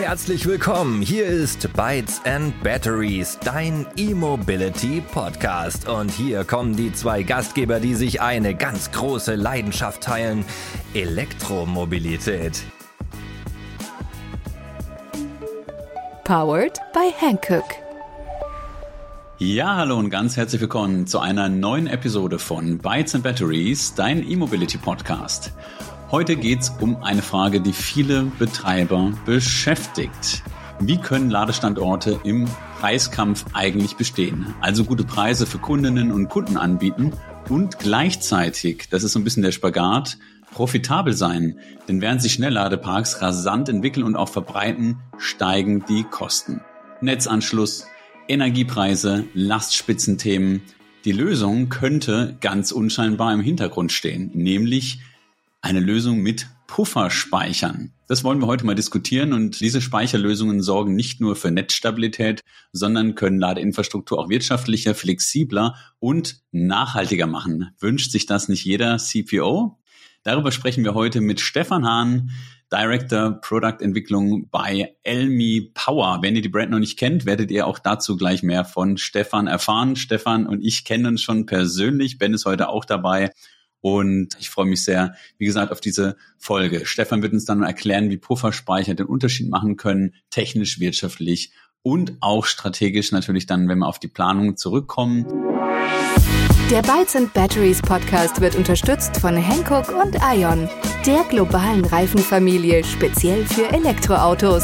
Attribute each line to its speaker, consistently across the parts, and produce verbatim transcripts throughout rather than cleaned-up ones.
Speaker 1: Herzlich willkommen, hier ist Bytes and Batteries, dein E-Mobility-Podcast. Und hier kommen die zwei Gastgeber, die sich eine ganz große Leidenschaft teilen: Elektromobilität.
Speaker 2: Powered by Hankook.
Speaker 3: Ja, hallo und ganz herzlich willkommen zu einer neuen Episode von Bytes and Batteries, dein E-Mobility-Podcast. Heute geht's um eine Frage, die viele Betreiber beschäftigt. Wie können Ladestandorte im Preiskampf eigentlich bestehen? Also gute Preise für Kundinnen und Kunden anbieten und gleichzeitig, das ist so ein bisschen der Spagat, profitabel sein. Denn während sich Schnellladeparks rasant entwickeln und auch verbreiten, steigen die Kosten. Netzanschluss, Energiepreise, Lastspitzenthemen. Die Lösung könnte ganz unscheinbar im Hintergrund stehen, nämlich eine Lösung mit Pufferspeichern. Das wollen wir heute mal diskutieren, und diese Speicherlösungen sorgen nicht nur für Netzstabilität, sondern können Ladeinfrastruktur auch wirtschaftlicher, flexibler und nachhaltiger machen. Wünscht sich das nicht jeder C P O? Darüber sprechen wir heute mit Stefan Hahn, Director Product Entwicklung bei Elmi Power. Wenn ihr die Brand noch nicht kennt, werdet ihr auch dazu gleich mehr von Stefan erfahren. Stefan und ich kennen uns schon persönlich. Ben ist heute auch dabei. Und ich freue mich sehr, wie gesagt, auf diese Folge. Stefan wird uns dann erklären, wie Pufferspeicher den Unterschied machen können, technisch, wirtschaftlich und auch strategisch natürlich dann, wenn wir auf die Planung zurückkommen.
Speaker 2: Der Bytes and Batteries Podcast wird unterstützt von Hankook und Ion, der globalen Reifenfamilie speziell für Elektroautos.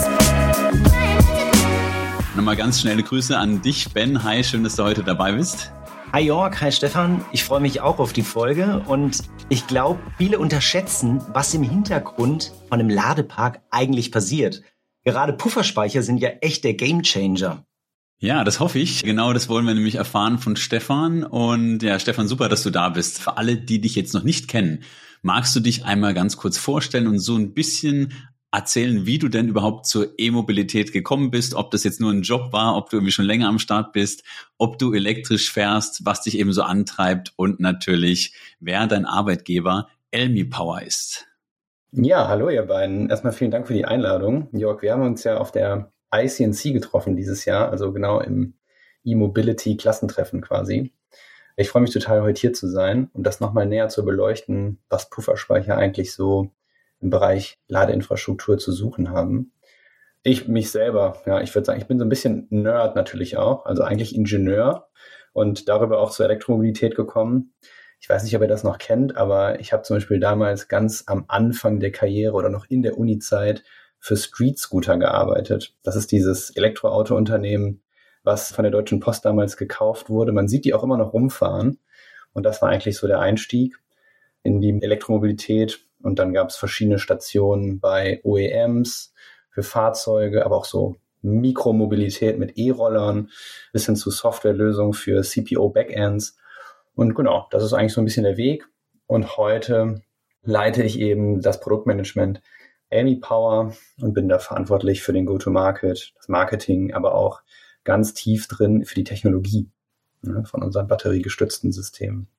Speaker 3: Nochmal ganz schnelle Grüße an dich, Ben. Hi, schön, dass du heute dabei bist.
Speaker 4: Hi Jörg, hi Stefan, ich freue mich auch auf die Folge, und ich glaube, viele unterschätzen, was im Hintergrund von einem Ladepark eigentlich passiert. Gerade Pufferspeicher sind ja echt der Gamechanger.
Speaker 3: Ja, das hoffe ich. Genau, das wollen wir nämlich erfahren von Stefan. Und ja, Stefan, super, dass du da bist. Für alle, die dich jetzt noch nicht kennen, magst du dich einmal ganz kurz vorstellen und so ein bisschen erzählen, wie du denn überhaupt zur E-Mobilität gekommen bist, ob das jetzt nur ein Job war, ob du irgendwie schon länger am Start bist, ob du elektrisch fährst, was dich eben so antreibt und natürlich, wer dein Arbeitgeber Elmi Power ist.
Speaker 5: Ja, hallo ihr beiden. Erstmal vielen Dank für die Einladung. Jörg, wir haben uns ja auf der I C N C getroffen dieses Jahr, also genau im E-Mobility-Klassentreffen quasi. Ich freue mich total, heute hier zu sein und das nochmal näher zu beleuchten, was Pufferspeicher eigentlich so im Bereich Ladeinfrastruktur zu suchen haben. Ich mich selber, ja, ich würde sagen, ich bin so ein bisschen Nerd natürlich auch, also eigentlich Ingenieur, und darüber auch zur Elektromobilität gekommen. Ich weiß nicht, ob ihr das noch kennt, aber ich habe zum Beispiel damals ganz am Anfang der Karriere oder noch in der Uni-Zeit für Street Scooter gearbeitet. Das ist dieses Elektroauto-Unternehmen, was von der Deutschen Post damals gekauft wurde. Man sieht die auch immer noch rumfahren, und das war eigentlich so der Einstieg in die Elektromobilität. Und dann gab es verschiedene Stationen bei O E Ms für Fahrzeuge, aber auch so Mikromobilität mit E-Rollern bis hin zu Softwarelösungen für C P O-Backends. Und genau, das ist eigentlich so ein bisschen der Weg. Und heute leite ich eben das Produktmanagement Elmi Power und bin da verantwortlich für den Go-to-Market, das Marketing, aber auch ganz tief drin für die Technologie, ne, von unseren batteriegestützten Systemen.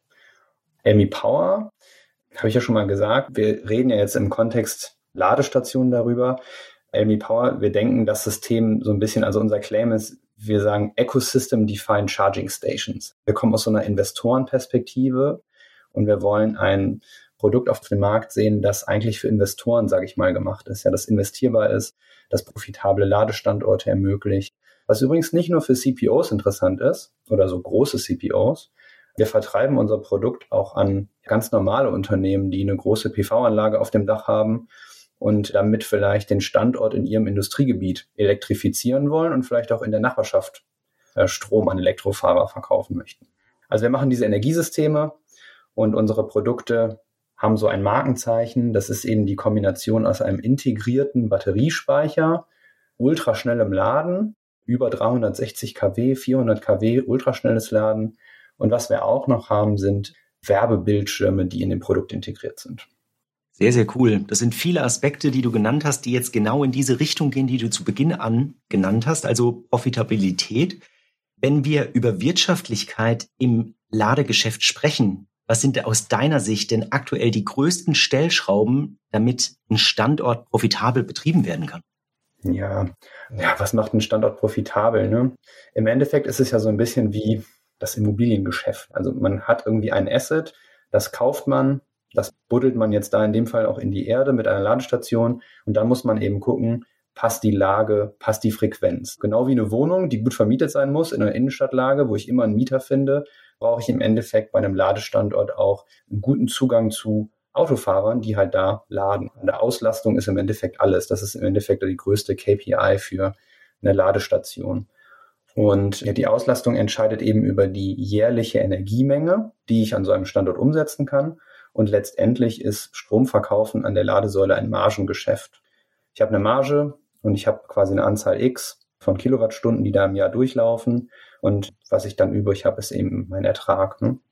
Speaker 5: Elmi Power, habe ich ja schon mal gesagt, wir reden ja jetzt im Kontext Ladestationen darüber. Elmi Power, wir denken das System so ein bisschen, also unser Claim ist, wir sagen Ecosystem Defined Charging Stations. Wir kommen aus so einer Investorenperspektive und wir wollen ein Produkt auf dem Markt sehen, das eigentlich für Investoren, sage ich mal, gemacht ist, ja, das investierbar ist, das profitable Ladestandorte ermöglicht. Was übrigens nicht nur für C P Os interessant ist oder so große C P Os. Wir vertreiben unser Produkt auch an ganz normale Unternehmen, die eine große P V-Anlage auf dem Dach haben und damit vielleicht den Standort in ihrem Industriegebiet elektrifizieren wollen und vielleicht auch in der Nachbarschaft äh, Strom an Elektrofahrer verkaufen möchten. Also wir machen diese Energiesysteme, und unsere Produkte haben so ein Markenzeichen. Das ist eben die Kombination aus einem integrierten Batteriespeicher, ultraschnellem Laden, über dreihundertsechzig Kilowatt, vierhundert Kilowatt, ultraschnelles Laden. Und was wir auch noch haben, sind Werbebildschirme, die in dem Produkt integriert sind.
Speaker 4: Sehr, sehr cool. Das sind viele Aspekte, die du genannt hast, die jetzt genau in diese Richtung gehen, die du zu Beginn an genannt hast, also Profitabilität. Wenn wir über Wirtschaftlichkeit im Ladegeschäft sprechen, was sind aus deiner Sicht denn aktuell die größten Stellschrauben, damit ein Standort profitabel betrieben werden kann?
Speaker 5: Ja, ja, was macht einen Standort profitabel, ne? Im Endeffekt ist es ja so ein bisschen wie das Immobiliengeschäft. Also man hat irgendwie ein Asset, das kauft man, das buddelt man jetzt da in dem Fall auch in die Erde mit einer Ladestation und dann muss man eben gucken, passt die Lage, passt die Frequenz. Genau wie eine Wohnung, die gut vermietet sein muss in einer Innenstadtlage, wo ich immer einen Mieter finde, brauche ich im Endeffekt bei einem Ladestandort auch einen guten Zugang zu Autofahrern, die halt da laden. Und der Auslastung ist im Endeffekt alles. Das ist im Endeffekt die größte K P I für eine Ladestation. Und ja, die Auslastung entscheidet eben über die jährliche Energiemenge, die ich an so einem Standort umsetzen kann. Und letztendlich ist Stromverkaufen an der Ladesäule ein Margengeschäft. Ich habe eine Marge und ich habe quasi eine Anzahl X von Kilowattstunden, die da im Jahr durchlaufen. Und was ich dann übrig habe, ist eben mein Ertrag. Ne?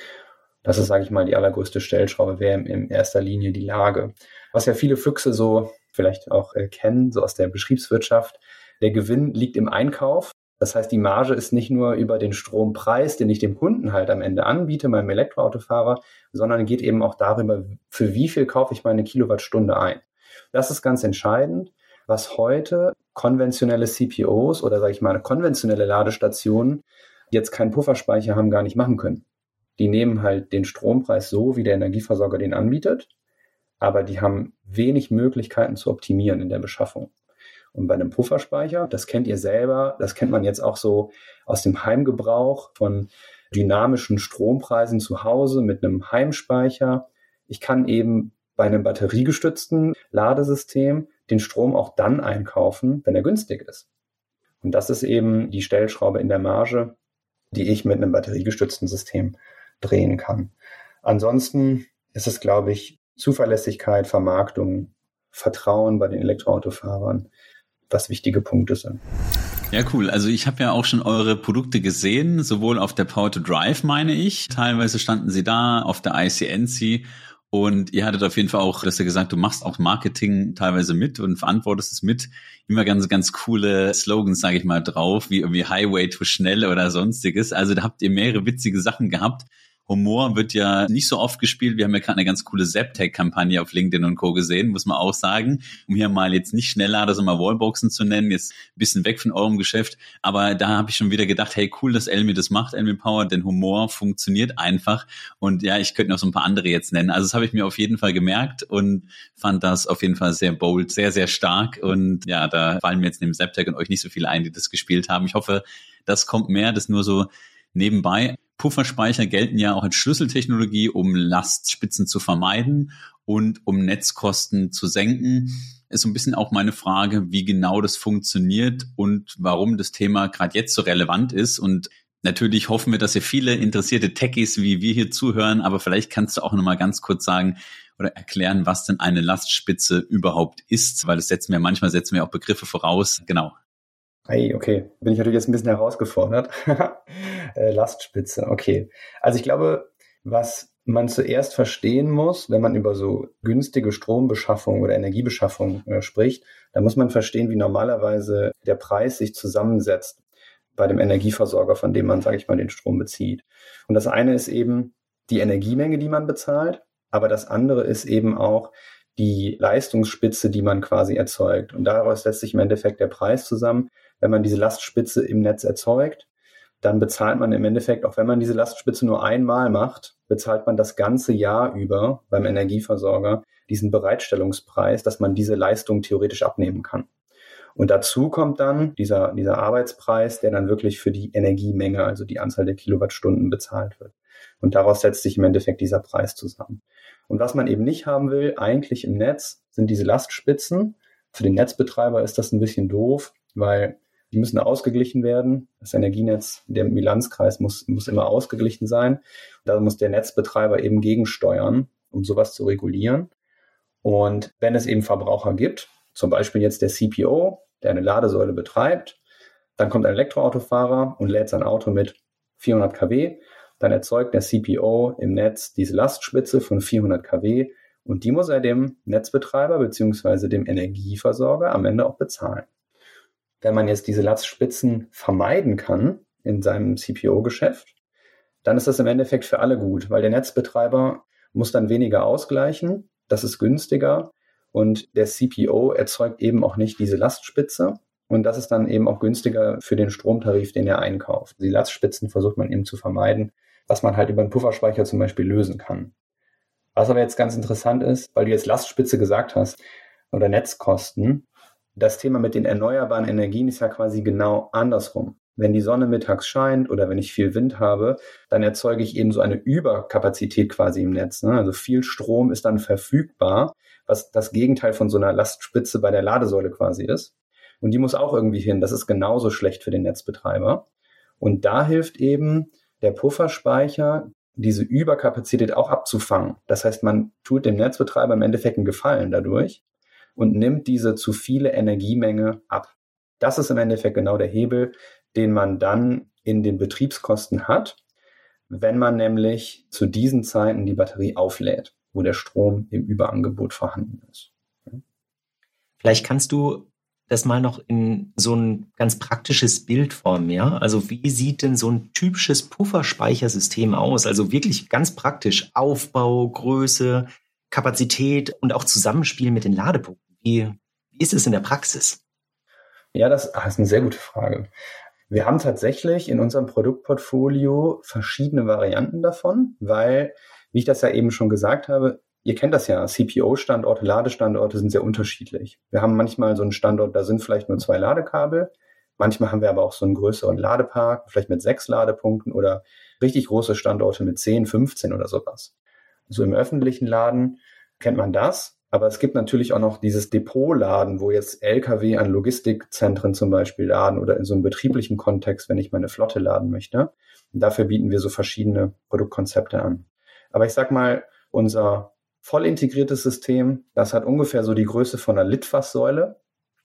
Speaker 5: Das ist, sage ich mal, die allergrößte Stellschraube, wäre in erster Linie die Lage. Was ja viele Füchse so vielleicht auch äh, kennen, so aus der Betriebswirtschaft, der Gewinn liegt im Einkauf. Das heißt, die Marge ist nicht nur über den Strompreis, den ich dem Kunden halt am Ende anbiete, meinem Elektroautofahrer, sondern geht eben auch darüber, für wie viel kaufe ich meine Kilowattstunde ein. Das ist ganz entscheidend, was heute konventionelle C P Os oder, sage ich mal, konventionelle Ladestationen, die jetzt keinen Pufferspeicher haben, gar nicht machen können. Die nehmen halt den Strompreis so, wie der Energieversorger den anbietet, aber die haben wenig Möglichkeiten zu optimieren in der Beschaffung. Und bei einem Pufferspeicher, das kennt ihr selber, das kennt man jetzt auch so aus dem Heimgebrauch von dynamischen Strompreisen zu Hause mit einem Heimspeicher. Ich kann eben bei einem batteriegestützten Ladesystem den Strom auch dann einkaufen, wenn er günstig ist. Und das ist eben die Stellschraube in der Marge, die ich mit einem batteriegestützten System drehen kann. Ansonsten ist es, glaube ich, Zuverlässigkeit, Vermarktung, Vertrauen bei den Elektroautofahrern, was wichtige Punkte sind.
Speaker 3: Ja, cool. Also ich habe ja auch schon eure Produkte gesehen, sowohl auf der Power to Drive, meine ich. Teilweise standen sie da, auf der I C N C. Und ihr hattet auf jeden Fall auch, dass ihr gesagt, du machst auch Marketing teilweise mit und verantwortest es mit. Immer ganz, ganz coole Slogans, sage ich mal, drauf, wie irgendwie Highway to Schnell oder sonstiges. Also da habt ihr mehrere witzige Sachen gehabt. Humor wird ja nicht so oft gespielt. Wir haben ja gerade eine ganz coole Zaptec-Kampagne auf LinkedIn und Co. gesehen, muss man auch sagen. Um hier mal jetzt nicht Schnelllader, sondern mal Wallboxen zu nennen, jetzt ein bisschen weg von eurem Geschäft. Aber da habe ich schon wieder gedacht, hey, cool, dass Elmi das macht, Elmi Power, denn Humor funktioniert einfach. Und ja, ich könnte noch so ein paar andere jetzt nennen. Also das habe ich mir auf jeden Fall gemerkt und fand das auf jeden Fall sehr bold, sehr, sehr stark. Und ja, da fallen mir jetzt neben Zaptec und euch nicht so viele ein, die das gespielt haben. Ich hoffe, das kommt mehr, das nur so nebenbei. Pufferspeicher gelten ja auch als Schlüsseltechnologie, um Lastspitzen zu vermeiden und um Netzkosten zu senken. Ist so ein bisschen auch meine Frage, wie genau das funktioniert und warum das Thema gerade jetzt so relevant ist. Und natürlich hoffen wir, dass ihr viele interessierte Techies wie wir hier zuhören, aber vielleicht kannst du auch noch mal ganz kurz sagen oder erklären, was denn eine Lastspitze überhaupt ist, weil das setzen wir manchmal setzen wir auch Begriffe voraus. Genau.
Speaker 5: Hey, okay, bin ich natürlich jetzt ein bisschen herausgefordert. äh, Lastspitze, okay. Also ich glaube, was man zuerst verstehen muss, wenn man über so günstige Strombeschaffung oder Energiebeschaffung äh, spricht, dann muss man verstehen, wie normalerweise der Preis sich zusammensetzt bei dem Energieversorger, von dem man, sage ich mal, den Strom bezieht. Und das eine ist eben die Energiemenge, die man bezahlt, aber das andere ist eben auch die Leistungsspitze, die man quasi erzeugt. Und daraus setzt sich im Endeffekt der Preis zusammen. Wenn man diese Lastspitze im Netz erzeugt, dann bezahlt man im Endeffekt, auch wenn man diese Lastspitze nur einmal macht, bezahlt man das ganze Jahr über beim Energieversorger diesen Bereitstellungspreis, dass man diese Leistung theoretisch abnehmen kann. Und dazu kommt dann dieser, dieser Arbeitspreis, der dann wirklich für die Energiemenge, also die Anzahl der Kilowattstunden bezahlt wird. Und daraus setzt sich im Endeffekt dieser Preis zusammen. Und was man eben nicht haben will, eigentlich im Netz, sind diese Lastspitzen. Für den Netzbetreiber ist das ein bisschen doof, weil die müssen ausgeglichen werden. Das Energienetz, der Bilanzkreis muss, muss immer ausgeglichen sein. Da muss der Netzbetreiber eben gegensteuern, um sowas zu regulieren. Und wenn es eben Verbraucher gibt, zum Beispiel jetzt der C P O, der eine Ladesäule betreibt, dann kommt ein Elektroautofahrer und lädt sein Auto mit vierhundert Kilowatt, dann erzeugt der C P O im Netz diese Lastspitze von vierhundert Kilowatt und die muss er dem Netzbetreiber bzw. dem Energieversorger am Ende auch bezahlen. Wenn man jetzt diese Lastspitzen vermeiden kann in seinem C P O-Geschäft, dann ist das im Endeffekt für alle gut, weil der Netzbetreiber muss dann weniger ausgleichen, das ist günstiger Und der C P O erzeugt eben auch nicht diese Lastspitze. Und das ist dann eben auch günstiger für den Stromtarif, den er einkauft. Die Lastspitzen versucht man eben zu vermeiden, was man halt über einen Pufferspeicher zum Beispiel lösen kann. Was aber jetzt ganz interessant ist, weil du jetzt Lastspitze gesagt hast oder Netzkosten, das Thema mit den erneuerbaren Energien ist ja quasi genau andersrum. Wenn die Sonne mittags scheint oder wenn ich viel Wind habe, dann erzeuge ich eben so eine Überkapazität quasi im Netz. Ne? Also viel Strom ist dann verfügbar, was das Gegenteil von so einer Lastspitze bei der Ladesäule quasi ist. Und die muss auch irgendwie hin. Das ist genauso schlecht für den Netzbetreiber. Und da hilft eben der Pufferspeicher, diese Überkapazität auch abzufangen. Das heißt, man tut dem Netzbetreiber im Endeffekt einen Gefallen dadurch und nimmt diese zu viele Energiemenge ab. Das ist im Endeffekt genau der Hebel, den man dann in den Betriebskosten hat, wenn man nämlich zu diesen Zeiten die Batterie auflädt, wo der Strom im Überangebot vorhanden ist.
Speaker 4: Vielleicht kannst du das mal noch in so ein ganz praktisches Bild formen, ja? Also wie sieht denn so ein typisches Pufferspeichersystem aus? Also wirklich ganz praktisch Aufbau, Größe, Kapazität und auch Zusammenspiel mit den Ladepunkten. Wie, wie ist es in der Praxis?
Speaker 5: Ja, das, das ist eine sehr gute Frage. Wir haben tatsächlich in unserem Produktportfolio verschiedene Varianten davon, weil, wie ich das ja eben schon gesagt habe, ihr kennt das ja, C P O-Standorte, Ladestandorte sind sehr unterschiedlich. Wir haben manchmal so einen Standort, da sind vielleicht nur zwei Ladekabel. Manchmal haben wir aber auch so einen größeren Ladepark, vielleicht mit sechs Ladepunkten oder richtig große Standorte mit zehn, fünfzehn oder sowas. So im öffentlichen Laden kennt man das. Aber es gibt natürlich auch noch dieses Depotladen, wo jetzt L K W an Logistikzentren zum Beispiel laden oder in so einem betrieblichen Kontext, wenn ich meine Flotte laden möchte. Und dafür bieten wir so verschiedene Produktkonzepte an. Aber ich sag mal, unser voll integriertes System, das hat ungefähr so die Größe von einer Litfaßsäule.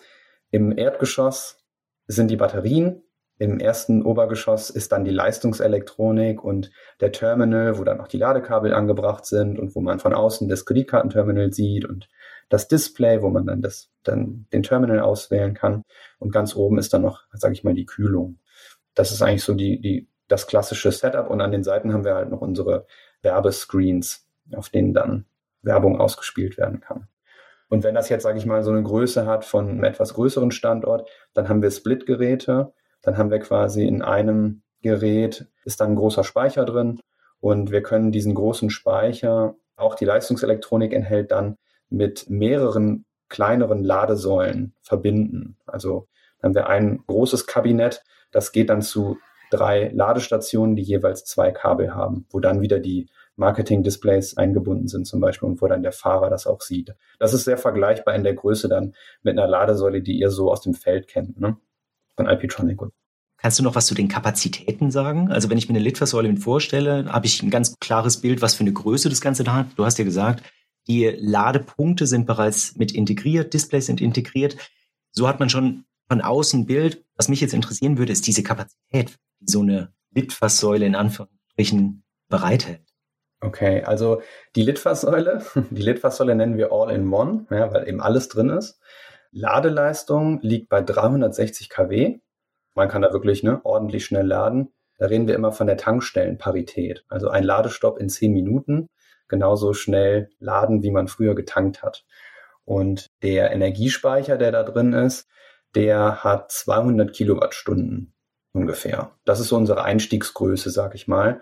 Speaker 5: Im Erdgeschoss sind die Batterien. Im ersten Obergeschoss ist dann die Leistungselektronik und der Terminal, wo dann auch die Ladekabel angebracht sind und wo man von außen das Kreditkartenterminal sieht und das Display, wo man dann das, dann den Terminal auswählen kann. Und ganz oben ist dann noch, sage ich mal, die Kühlung. Das ist eigentlich so die, die, das klassische Setup. Und an den Seiten haben wir halt noch unsere Werbescreens, auf denen dann Werbung ausgespielt werden kann. Und wenn das jetzt, sage ich mal, so eine Größe hat von einem etwas größeren Standort, dann haben wir Split-Geräte. Dann haben wir quasi in einem Gerät ist dann ein großer Speicher drin und wir können diesen großen Speicher, auch die Leistungselektronik enthält dann, mit mehreren kleineren Ladesäulen verbinden. Also dann haben wir ein großes Kabinett, das geht dann zu drei Ladestationen, die jeweils zwei Kabel haben, wo dann wieder die Marketing-Displays eingebunden sind zum Beispiel und wo dann der Fahrer das auch sieht. Das ist sehr vergleichbar in der Größe dann mit einer Ladesäule, die ihr so aus dem Feld kennt, ne? Von Alpitronic.
Speaker 4: Kannst du noch was zu den Kapazitäten sagen? Also wenn ich mir eine Litfaßsäule mit vorstelle, habe ich ein ganz klares Bild, was für eine Größe das Ganze da hat. Du hast ja gesagt, die Ladepunkte sind bereits mit integriert, Displays sind integriert. So hat man schon von außen ein Bild. Was mich jetzt interessieren würde, ist diese Kapazität, die so eine Litfaßsäule in Anführungsstrichen bereithält.
Speaker 5: Okay, also die Litfaßsäule, die Litfaßsäule nennen wir All-in-One, ja, weil eben alles drin ist. Ladeleistung liegt bei dreihundertsechzig Kilowatt. Man kann da wirklich ne, ordentlich schnell laden. Da reden wir immer von der Tankstellenparität. Also ein Ladestopp in zehn Minuten, genauso schnell laden, wie man früher getankt hat. Und der Energiespeicher, der da drin ist, der hat zweihundert Kilowattstunden ungefähr. Das ist so unsere Einstiegsgröße, sag ich mal.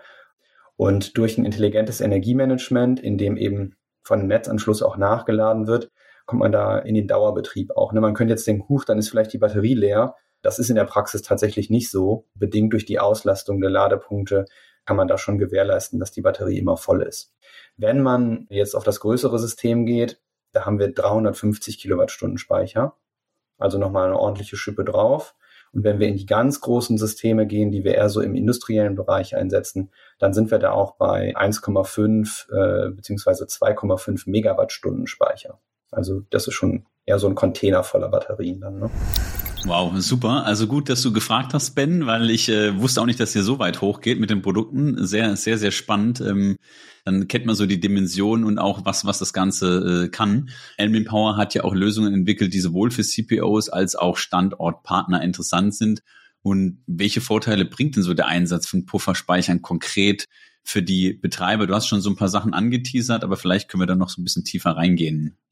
Speaker 5: Und durch ein intelligentes Energiemanagement, in dem eben von dem Netzanschluss auch nachgeladen wird, kommt man da in den Dauerbetrieb auch. Ne? Man könnte jetzt denken, huch, dann ist vielleicht die Batterie leer. Das ist in der Praxis tatsächlich nicht so. Bedingt durch die Auslastung der Ladepunkte kann man da schon gewährleisten, dass die Batterie immer voll ist. Wenn man jetzt auf das größere System geht, da haben wir dreihundertfünfzig Kilowattstunden Speicher. Also nochmal eine ordentliche Schippe drauf. Und wenn wir in die ganz großen Systeme gehen, die wir eher so im industriellen Bereich einsetzen, dann sind wir da auch bei eins Komma fünf äh, beziehungsweise zwei Komma fünf Megawattstunden Speicher. Also das ist schon eher so ein Container voller Batterien dann, ne?
Speaker 3: Wow, super. Also gut, dass du gefragt hast, Ben, weil ich äh, wusste auch nicht, dass ihr so weit hochgeht mit den Produkten. Sehr, sehr, sehr spannend. Ähm, dann kennt man so die Dimensionen und auch was, was das Ganze äh, kann. Enbin Power hat ja auch Lösungen entwickelt, die sowohl für C P Os als auch Standortpartner interessant sind. Und welche Vorteile bringt denn so der Einsatz von Pufferspeichern konkret für die Betreiber? Du hast schon so ein paar Sachen angeteasert, aber vielleicht können wir da noch so ein bisschen tiefer reingehen.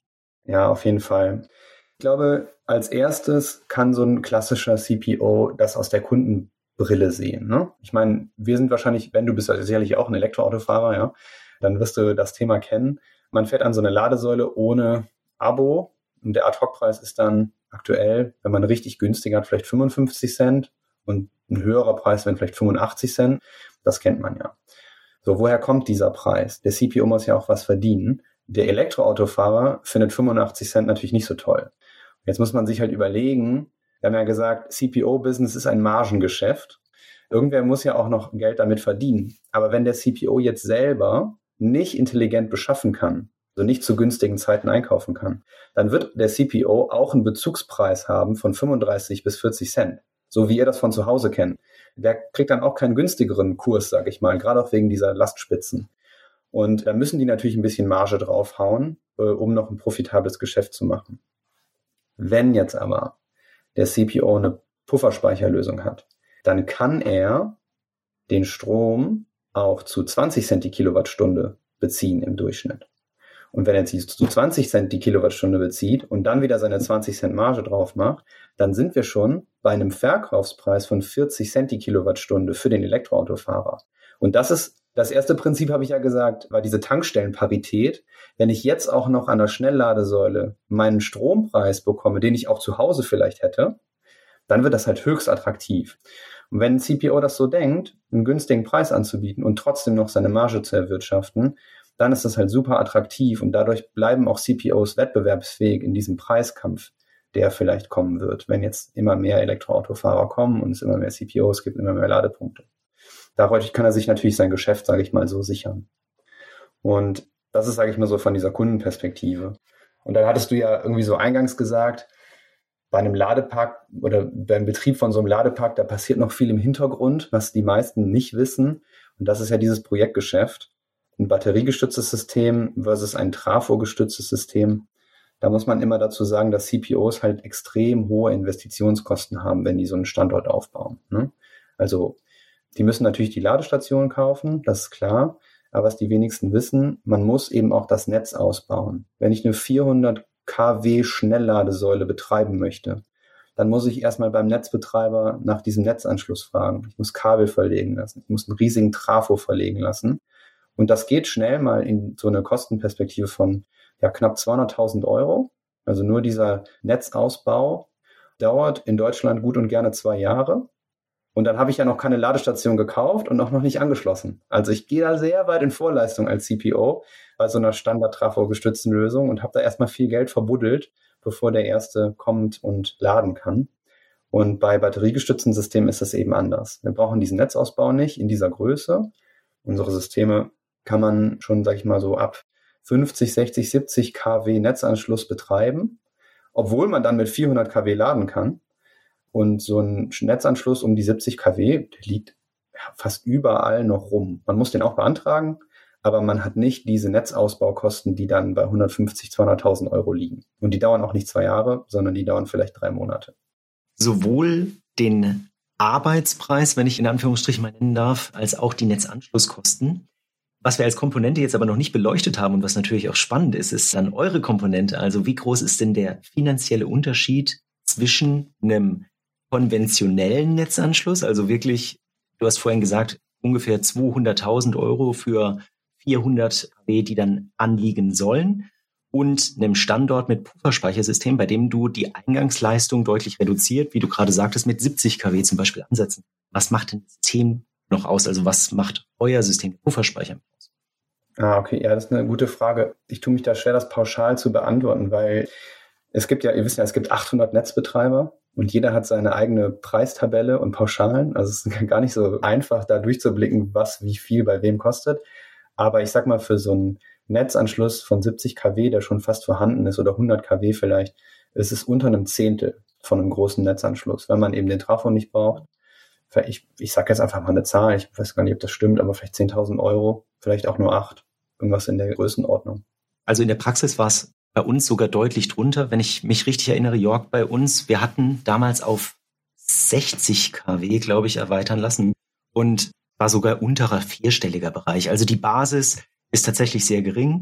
Speaker 5: Ja, auf jeden Fall. Ich glaube, als erstes kann so ein klassischer C P O das aus der Kundenbrille sehen. Ne? Ich meine, wir sind wahrscheinlich, wenn du bist ja sicherlich auch ein Elektroautofahrer, ja, dann wirst du das Thema kennen. Man fährt an so eine Ladesäule ohne Abo und der Ad-Hoc-Preis ist dann aktuell, wenn man richtig günstig hat, vielleicht fünfundfünfzig Cent und ein höherer Preis wären vielleicht fünfundachtzig Cent. Das kennt man ja. So, woher kommt dieser Preis? Der C P O muss ja auch was verdienen. Der Elektroautofahrer findet fünfundachtzig Cent natürlich nicht so toll. Jetzt muss man sich halt überlegen, wir haben ja gesagt, C P O-Business ist ein Margengeschäft. Irgendwer muss ja auch noch Geld damit verdienen. Aber wenn der C P O jetzt selber nicht intelligent beschaffen kann, also nicht zu günstigen Zeiten einkaufen kann, dann wird der C P O auch einen Bezugspreis haben von fünfunddreißig bis vierzig Cent, so wie ihr das von zu Hause kennt. Der kriegt dann auch keinen günstigeren Kurs, sage ich mal, gerade auch wegen dieser Lastspitzen. Und da müssen die natürlich ein bisschen Marge draufhauen, äh, um noch ein profitables Geschäft zu machen. Wenn jetzt aber der C P O eine Pufferspeicherlösung hat, dann kann er den Strom auch zu zwanzig Cent die Kilowattstunde beziehen im Durchschnitt. Und wenn er jetzt zu zwanzig Cent die Kilowattstunde bezieht und dann wieder seine zwanzig Cent Marge drauf macht, dann sind wir schon bei einem Verkaufspreis von vierzig Cent die Kilowattstunde für den Elektroautofahrer. Und das ist das erste Prinzip, habe ich ja gesagt, war diese Tankstellenparität. Wenn ich jetzt auch noch an der Schnellladesäule meinen Strompreis bekomme, den ich auch zu Hause vielleicht hätte, dann wird das halt höchst attraktiv. Und wenn ein C P O das so denkt, einen günstigen Preis anzubieten und trotzdem noch seine Marge zu erwirtschaften, dann ist das halt super attraktiv und dadurch bleiben auch C P Os wettbewerbsfähig in diesem Preiskampf, der vielleicht kommen wird, wenn jetzt immer mehr Elektroautofahrer kommen und es immer mehr C P Os gibt, immer mehr Ladepunkte. Dadurch kann er sich natürlich sein Geschäft, sage ich mal, so sichern. Und das ist, sage ich mal, so von dieser Kundenperspektive. Und dann hattest du ja irgendwie so eingangs gesagt, bei einem Ladepark oder beim Betrieb von so einem Ladepark, da passiert noch viel im Hintergrund, was die meisten nicht wissen. Und das ist ja dieses Projektgeschäft. Ein batteriegestütztes System versus ein Trafo-gestütztes System. Da muss man immer dazu sagen, dass C P Os halt extrem hohe Investitionskosten haben, wenn die so einen Standort aufbauen. Ne? Also die müssen natürlich die Ladestationen kaufen, das ist klar. Aber was die wenigsten wissen, man muss eben auch das Netz ausbauen. Wenn ich eine vierhundert Kilowatt Schnellladesäule betreiben möchte, dann muss ich erstmal beim Netzbetreiber nach diesem Netzanschluss fragen. Ich muss Kabel verlegen lassen, ich muss einen riesigen Trafo verlegen lassen. Und das geht schnell mal in so eine Kostenperspektive von ja, knapp zweihunderttausend Euro. Also nur dieser Netzausbau dauert in Deutschland gut und gerne zwei Jahre. Und dann habe ich ja noch keine Ladestation gekauft und auch noch nicht angeschlossen. Also ich gehe da sehr weit in Vorleistung als C P O bei so einer Standard-Trafo-gestützten Lösung und habe da erstmal viel Geld verbuddelt, bevor der erste kommt und laden kann. Und bei batteriegestützten Systemen ist das eben anders. Wir brauchen diesen Netzausbau nicht in dieser Größe. Unsere Systeme kann man schon, sag ich mal, so ab fünfzig, sechzig, siebzig Kilowatt Netzanschluss betreiben, obwohl man dann mit vierhundert Kilowatt laden kann. Und so ein Netzanschluss um die siebzig Kilowatt, der liegt fast überall noch rum. Man muss den auch beantragen, aber man hat nicht diese Netzausbaukosten, die dann bei hundertfünfzig, zweihunderttausend Euro liegen. Und die dauern auch nicht zwei Jahre, sondern die dauern vielleicht drei Monate.
Speaker 4: Sowohl den Arbeitspreis, wenn ich in Anführungsstrichen mal nennen darf, als auch die Netzanschlusskosten. Was wir als Komponente jetzt aber noch nicht beleuchtet haben und was natürlich auch spannend ist, ist dann eure Komponente. Also wie groß ist denn der finanzielle Unterschied zwischen einem konventionellen Netzanschluss, also wirklich, du hast vorhin gesagt, ungefähr zweihunderttausend Euro für vierhundert Kilowatt, die dann anliegen sollen, und einem Standort mit Pufferspeichersystem, bei dem du die Eingangsleistung deutlich reduziert, wie du gerade sagtest, mit siebzig Kilowatt zum Beispiel ansetzen. Was macht denn das System noch aus? Also was macht euer System, der Pufferspeicher, aus?
Speaker 5: Ah, okay, ja, das ist eine gute Frage. Ich tue mich da schwer, das pauschal zu beantworten, weil es gibt ja, ihr wisst ja, es gibt achthundert Netzbetreiber und jeder hat seine eigene Preistabelle und Pauschalen. Also es ist gar nicht so einfach, da durchzublicken, was wie viel bei wem kostet. Aber ich sag mal, für so einen Netzanschluss von siebzig Kilowatt, der schon fast vorhanden ist, oder hundert Kilowatt vielleicht, ist es unter einem Zehntel von einem großen Netzanschluss, wenn man eben den Trafo nicht braucht. Ich, ich sage jetzt einfach mal eine Zahl, ich weiß gar nicht, ob das stimmt, aber vielleicht zehntausend Euro, vielleicht auch nur acht, irgendwas in der Größenordnung.
Speaker 4: Also in der Praxis war es bei uns sogar deutlich drunter. Wenn ich mich richtig erinnere, Jörg, bei uns, wir hatten damals auf sechzig Kilowatt, glaube ich, erweitern lassen und war sogar unterer vierstelliger Bereich. Also die Basis ist tatsächlich sehr gering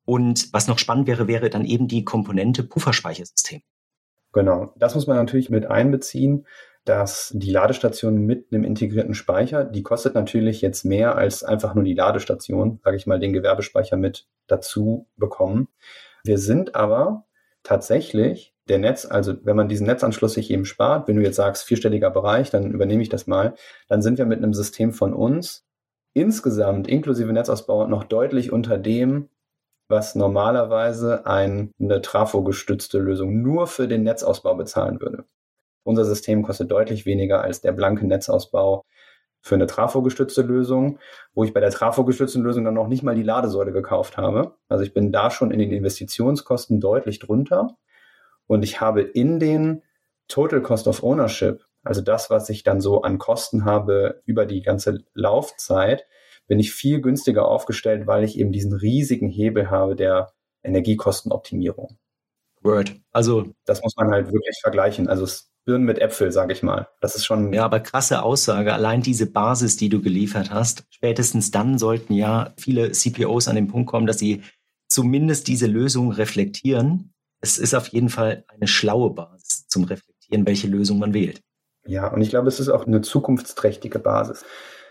Speaker 4: Und was noch spannend wäre, wäre dann eben die Komponente Pufferspeichersystem.
Speaker 5: Genau, das muss man natürlich mit einbeziehen, dass die Ladestation mit einem integrierten Speicher, die kostet natürlich jetzt mehr als einfach nur die Ladestation, sage ich mal, den Gewerbespeicher mit dazu bekommen. Wir sind aber tatsächlich der Netz, also wenn man diesen Netzanschluss sich eben spart, wenn du jetzt sagst, vierstelliger Bereich, dann übernehme ich das mal, dann sind wir mit einem System von uns insgesamt inklusive Netzausbau noch deutlich unter dem, was normalerweise eine Trafo-gestützte Lösung nur für den Netzausbau bezahlen würde. Unser System kostet deutlich weniger als der blanke Netzausbau für eine Trafo-gestützte Lösung, wo ich bei der Trafo-gestützten Lösung dann noch nicht mal die Ladesäule gekauft habe. Also ich bin da schon in den Investitionskosten deutlich drunter und ich habe in den Total Cost of Ownership, also das, was ich dann so an Kosten habe über die ganze Laufzeit, bin ich viel günstiger aufgestellt, weil ich eben diesen riesigen Hebel habe der Energiekostenoptimierung.
Speaker 4: Word. Also
Speaker 5: das muss man halt wirklich vergleichen. Also es Birnen mit Äpfel, sage ich mal. Das ist schon...
Speaker 4: Ja, aber krasse Aussage. Allein diese Basis, die du geliefert hast, spätestens dann sollten ja viele C P Os an den Punkt kommen, dass sie zumindest diese Lösung reflektieren. Es ist auf jeden Fall eine schlaue Basis zum Reflektieren, welche Lösung man wählt.
Speaker 5: Ja, und ich glaube, es ist auch eine zukunftsträchtige Basis.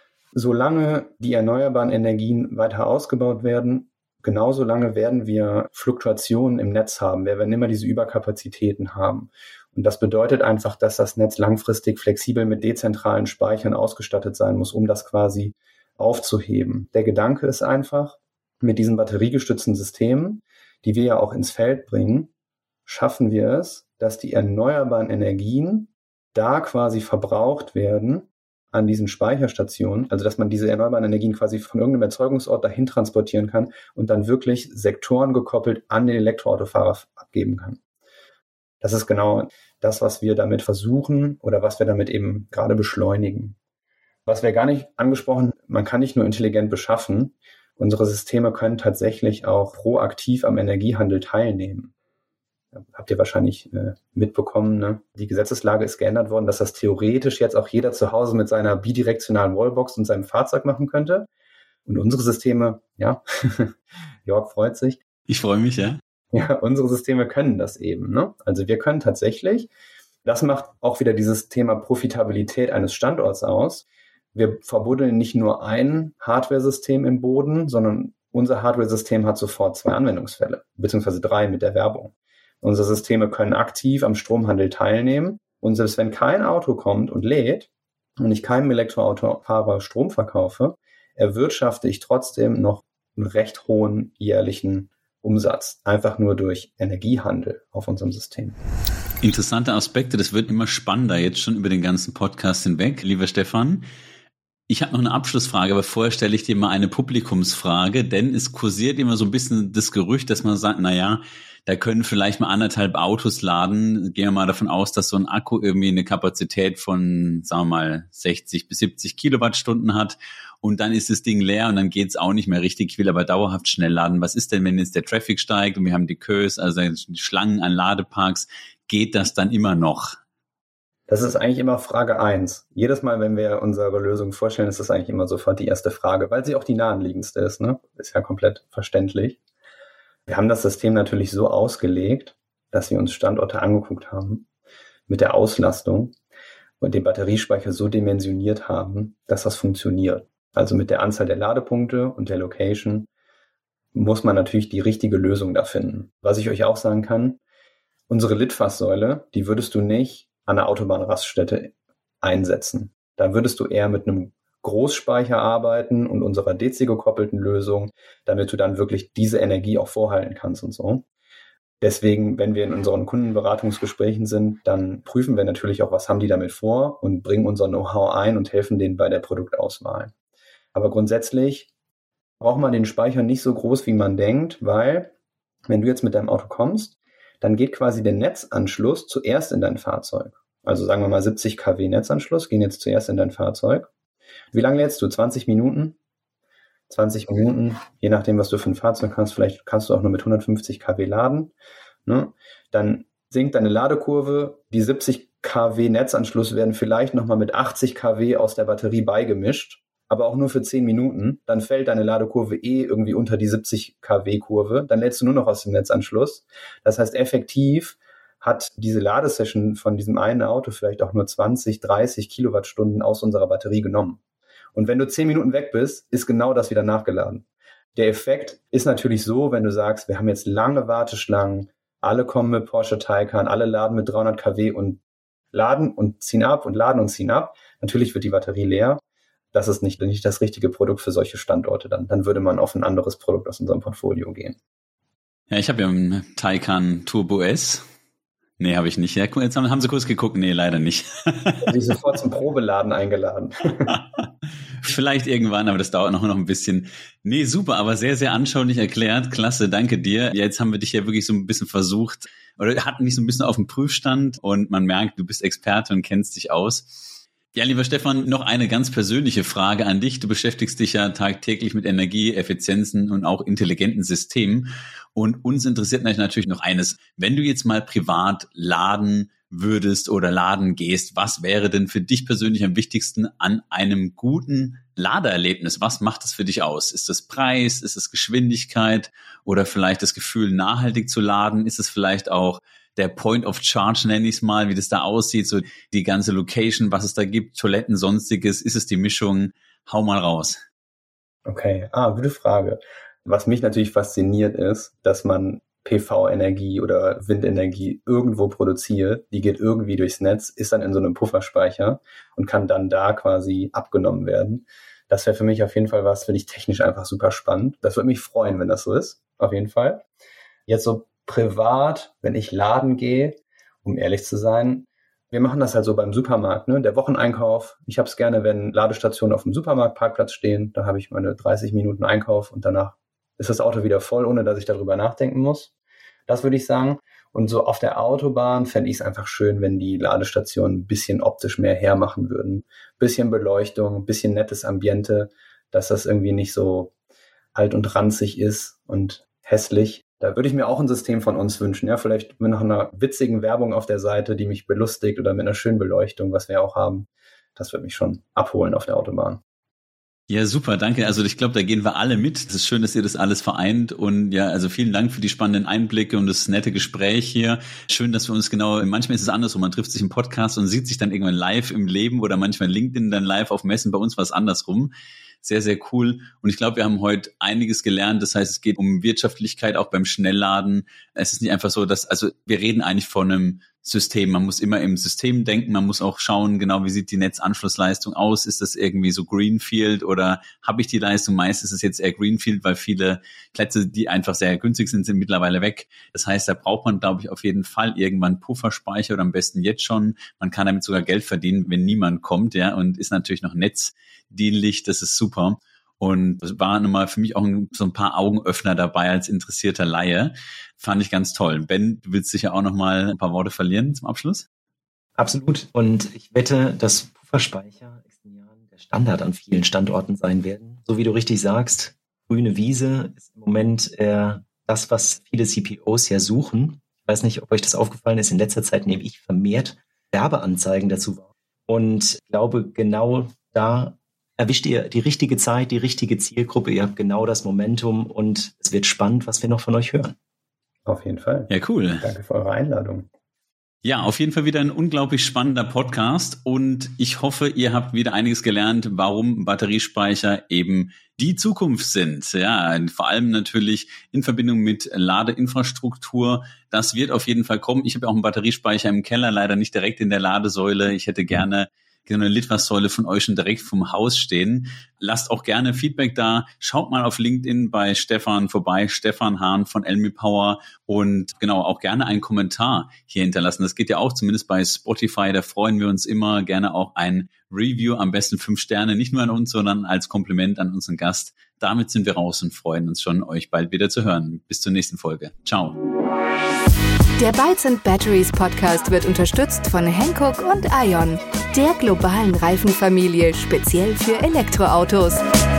Speaker 5: Solange die erneuerbaren Energien weiter ausgebaut werden, genauso lange werden wir Fluktuationen im Netz haben. Wir werden immer diese Überkapazitäten haben. Und das bedeutet einfach, dass das Netz langfristig flexibel mit dezentralen Speichern ausgestattet sein muss, um das quasi aufzuheben. Der Gedanke ist einfach, mit diesen batteriegestützten Systemen, die wir ja auch ins Feld bringen, schaffen wir es, dass die erneuerbaren Energien da quasi verbraucht werden an diesen Speicherstationen, also dass man diese erneuerbaren Energien quasi von irgendeinem Erzeugungsort dahin transportieren kann und dann wirklich sektorengekoppelt an den Elektroautofahrer abgeben kann. Das ist genau das, was wir damit versuchen oder was wir damit eben gerade beschleunigen. Was wir gar nicht angesprochen, man kann nicht nur intelligent beschaffen, unsere Systeme können tatsächlich auch proaktiv am Energiehandel teilnehmen. Habt ihr wahrscheinlich äh, mitbekommen, ne? Die Gesetzeslage ist geändert worden, dass das theoretisch jetzt auch jeder zu Hause mit seiner bidirektionalen Wallbox und seinem Fahrzeug machen könnte. Und unsere Systeme, ja, Jörg freut sich.
Speaker 3: Ich freue mich, ja.
Speaker 5: Ja, unsere Systeme können das eben, ne? Also wir können tatsächlich, das macht auch wieder dieses Thema Profitabilität eines Standorts aus. Wir verbuddeln nicht nur ein Hardware-System im Boden, sondern unser Hardware-System hat sofort zwei Anwendungsfälle, beziehungsweise drei mit der Werbung. Unsere Systeme können aktiv am Stromhandel teilnehmen und selbst wenn kein Auto kommt und lädt und ich keinem Elektroautofahrer Strom verkaufe, erwirtschafte ich trotzdem noch einen recht hohen jährlichen Umsatz, einfach nur durch Energiehandel auf unserem System.
Speaker 3: Interessante Aspekte, das wird immer spannender jetzt schon über den ganzen Podcast hinweg, lieber Stefan. Ich habe noch eine Abschlussfrage, aber vorher stelle ich dir mal eine Publikumsfrage, denn es kursiert immer so ein bisschen das Gerücht, dass man sagt, na ja, da können vielleicht mal anderthalb Autos laden. Gehen wir mal davon aus, dass so ein Akku irgendwie eine Kapazität von, sagen wir mal, sechzig bis siebzig Kilowattstunden hat und dann ist das Ding leer und dann geht's auch nicht mehr richtig. Ich will aber dauerhaft schnell laden. Was ist denn, wenn jetzt der Traffic steigt und wir haben die Queues, also die Schlangen an Ladeparks, geht das dann immer noch?
Speaker 5: Das ist eigentlich immer Frage eins. Jedes Mal, wenn wir unsere Lösung vorstellen, ist das eigentlich immer sofort die erste Frage, weil sie auch die naheliegendste ist, ne? Ist ja komplett verständlich. Wir haben das System natürlich so ausgelegt, dass wir uns Standorte angeguckt haben, mit der Auslastung und den Batteriespeicher so dimensioniert haben, dass das funktioniert. Also mit der Anzahl der Ladepunkte und der Location muss man natürlich die richtige Lösung da finden. Was ich euch auch sagen kann, unsere Litfaßsäule, die würdest du nicht an einer Autobahnraststätte einsetzen. Da würdest du eher mit einem Großspeicher arbeiten und unserer D C-gekoppelten Lösung, damit du dann wirklich diese Energie auch vorhalten kannst und so. Deswegen, wenn wir in unseren Kundenberatungsgesprächen sind, dann prüfen wir natürlich auch, was haben die damit vor und bringen unser Know-how ein und helfen denen bei der Produktauswahl. Aber grundsätzlich braucht man den Speicher nicht so groß, wie man denkt, weil wenn du jetzt mit deinem Auto kommst, dann geht quasi der Netzanschluss zuerst in dein Fahrzeug. Also sagen wir mal siebzig Kilowatt Netzanschluss gehen jetzt zuerst in dein Fahrzeug. Wie lange lädst du? zwanzig Minuten? zwanzig Minuten, je nachdem, was du für ein Fahrzeug hast, vielleicht kannst du auch nur mit hundertfünfzig Kilowatt laden. Ne? Dann sinkt deine Ladekurve, die siebzig Kilowatt Netzanschluss werden vielleicht nochmal mit achtzig Kilowatt aus der Batterie beigemischt, aber auch nur für zehn Minuten, dann fällt deine Ladekurve eh irgendwie unter die siebzig Kilowatt-Kurve, dann lädst du nur noch aus dem Netzanschluss. Das heißt, effektiv hat diese Ladesession von diesem einen Auto vielleicht auch nur zwanzig, dreißig Kilowattstunden aus unserer Batterie genommen. Und wenn du zehn Minuten weg bist, ist genau das wieder nachgeladen. Der Effekt ist natürlich so, wenn du sagst, wir haben jetzt lange Warteschlangen, alle kommen mit Porsche Taycan, alle laden mit dreihundert Kilowatt und laden und ziehen ab und laden und ziehen ab. Natürlich wird die Batterie leer. Das ist nicht, nicht das richtige Produkt für solche Standorte dann. Dann würde man auf ein anderes Produkt aus unserem Portfolio gehen.
Speaker 3: Ja, ich habe ja einen Taycan Turbo S. Nee, habe ich nicht. Ja, jetzt haben, haben sie kurz geguckt. Nee, leider nicht.
Speaker 5: Die sofort zum Probeladen eingeladen.
Speaker 3: Vielleicht irgendwann, aber das dauert noch, noch ein bisschen. Nee, super, aber sehr, sehr anschaulich erklärt. Klasse, danke dir. Jetzt haben wir dich ja wirklich so ein bisschen versucht, oder hatten dich so ein bisschen auf dem Prüfstand und man merkt, du bist Experte und kennst dich aus. Ja, lieber Stefan, noch eine ganz persönliche Frage an dich. Du beschäftigst dich ja tagtäglich mit Energie, Effizienzen und auch intelligenten Systemen. Und uns interessiert natürlich noch eines. Wenn du jetzt mal privat laden würdest oder laden gehst, was wäre denn für dich persönlich am wichtigsten an einem guten Ladeerlebnis? Was macht das für dich aus? Ist das Preis? Ist es Geschwindigkeit? Oder vielleicht das Gefühl, nachhaltig zu laden? Ist es vielleicht auch der Point of Charge, nenne ich es mal, wie das da aussieht, so die ganze Location, was es da gibt, Toiletten, Sonstiges, ist es die Mischung? Hau mal raus.
Speaker 5: Okay, ah, gute Frage. Was mich natürlich fasziniert ist, dass man P V-Energie oder Windenergie irgendwo produziert, die geht irgendwie durchs Netz, ist dann in so einem Pufferspeicher und kann dann da quasi abgenommen werden. Das wäre für mich auf jeden Fall was, finde ich technisch einfach super spannend. Das würde mich freuen, wenn das so ist, auf jeden Fall. Jetzt so privat, wenn ich laden gehe, um ehrlich zu sein, wir machen das halt so beim Supermarkt, ne? Der Wocheneinkauf. Ich habe es gerne, wenn Ladestationen auf dem Supermarktparkplatz stehen. Da habe ich meine dreißig Minuten Einkauf und danach ist das Auto wieder voll, ohne dass ich darüber nachdenken muss. Das würde ich sagen. Und so auf der Autobahn fände ich es einfach schön, wenn die Ladestationen ein bisschen optisch mehr hermachen würden. Bisschen Beleuchtung, ein bisschen nettes Ambiente, dass das irgendwie nicht so alt und ranzig ist und hässlich. Da würde ich mir auch ein System von uns wünschen. Ja, vielleicht mit noch einer witzigen Werbung auf der Seite, die mich belustigt oder mit einer schönen Beleuchtung, was wir auch haben. Das würde mich schon abholen auf der Autobahn.
Speaker 3: Ja, super, danke. Also ich glaube, da gehen wir alle mit. Es ist schön, dass ihr das alles vereint und ja, also vielen Dank für die spannenden Einblicke und das nette Gespräch hier. Schön, dass wir uns genau, manchmal ist es andersrum, man trifft sich im Podcast und sieht sich dann irgendwann live im Leben oder manchmal LinkedIn dann live auf Messen. Bei uns war es andersrum. Sehr, sehr cool. Und ich glaube, wir haben heute einiges gelernt. Das heißt, es geht um Wirtschaftlichkeit auch beim Schnellladen. Es ist nicht einfach so, dass, also wir reden eigentlich von einem System. Man muss immer im System denken. Man muss auch schauen, genau, wie sieht die Netzanschlussleistung aus? Ist das irgendwie so Greenfield oder habe ich die Leistung? Meist ist es jetzt eher Greenfield, weil viele Plätze, die einfach sehr günstig sind, sind mittlerweile weg. Das heißt, da braucht man, glaube ich, auf jeden Fall irgendwann Pufferspeicher oder am besten jetzt schon. Man kann damit sogar Geld verdienen, wenn niemand kommt, ja, und ist natürlich noch netzdienlich. Das ist super. Und es war nochmal für mich auch so ein paar Augenöffner dabei als interessierter Laie. Fand ich ganz toll. Ben, du willst sicher auch nochmal ein paar Worte verlieren zum Abschluss?
Speaker 4: Absolut. Und ich wette, dass Pufferspeicher in nächsten Jahren der Standard an vielen Standorten sein werden. So wie du richtig sagst, grüne Wiese ist im Moment äh, das, was viele C P Os ja suchen. Ich weiß nicht, ob euch das aufgefallen ist. In letzter Zeit nehme ich vermehrt Werbeanzeigen dazu wahr. Und ich glaube, genau da erwischt ihr die richtige Zeit, die richtige Zielgruppe. Ihr habt genau das Momentum und es wird spannend, was wir noch von euch hören.
Speaker 5: Auf jeden Fall.
Speaker 3: Ja, cool.
Speaker 5: Danke für eure Einladung.
Speaker 3: Ja, auf jeden Fall wieder ein unglaublich spannender Podcast und ich hoffe, ihr habt wieder einiges gelernt, warum Batteriespeicher eben die Zukunft sind. Ja, vor allem natürlich in Verbindung mit Ladeinfrastruktur. Das wird auf jeden Fall kommen. Ich habe auch einen Batteriespeicher im Keller, leider nicht direkt in der Ladesäule. Ich hätte gerne eine Litfaßsäule von euch schon direkt vom Haus stehen. Lasst auch gerne Feedback da. Schaut mal auf LinkedIn bei Stefan vorbei, Stefan Hahn von Elmi Power und genau auch gerne einen Kommentar hier hinterlassen. Das geht ja auch zumindest bei Spotify. Da freuen wir uns immer. Gerne auch ein Review, am besten fünf Sterne, nicht nur an uns, sondern als Kompliment an unseren Gast. Damit sind wir raus und freuen uns schon, euch bald wieder zu hören. Bis zur nächsten Folge. Ciao.
Speaker 2: Der Bytes and Batteries Podcast wird unterstützt von Hankook und Ion, der globalen Reifenfamilie speziell für Elektroautos.